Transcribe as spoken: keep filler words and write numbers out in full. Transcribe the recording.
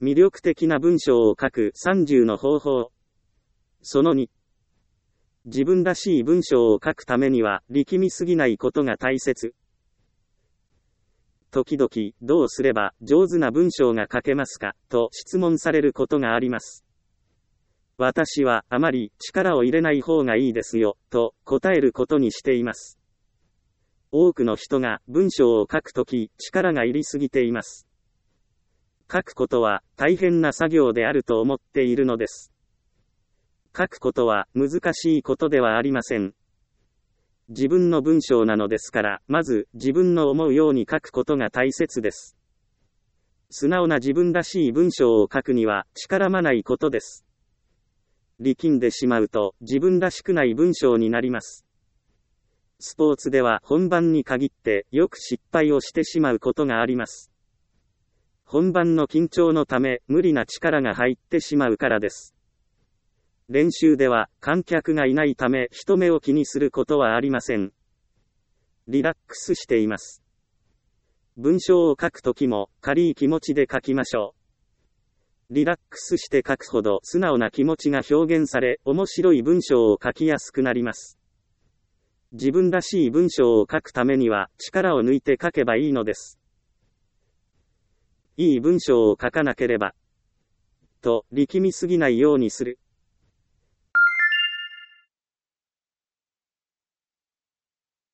魅力的な文章を書くさんじゅうの方法。そのに。自分らしい文章を書くためには力みすぎないことが大切。時々、どうすれば上手な文章が書けますかと質問されることがあります。私はあまり力を入れない方がいいですよと答えることにしています。多くの人が文章を書くとき力が入りすぎています。書くことは大変な作業であると思っているのです。書くことは難しいことではありません。自分の文章なのですから、まず自分の思うように書くことが大切です。素直な自分らしい文章を書くには力まないことです。力んでしまうと自分らしくない文章になります。スポーツでは本番に限ってよく失敗をしてしまうことがあります。本番の緊張のため無理な力が入ってしまうからです。練習では観客がいないため人目を気にすることはありません。リラックスしています。文章を書くときも軽い気持ちで書きましょう。リラックスして書くほど素直な気持ちが表現され、面白い文章を書きやすくなります。自分らしい文章を書くためには力を抜いて書けばいいのです。いい文章を書かなければ、と力みすぎないようにする。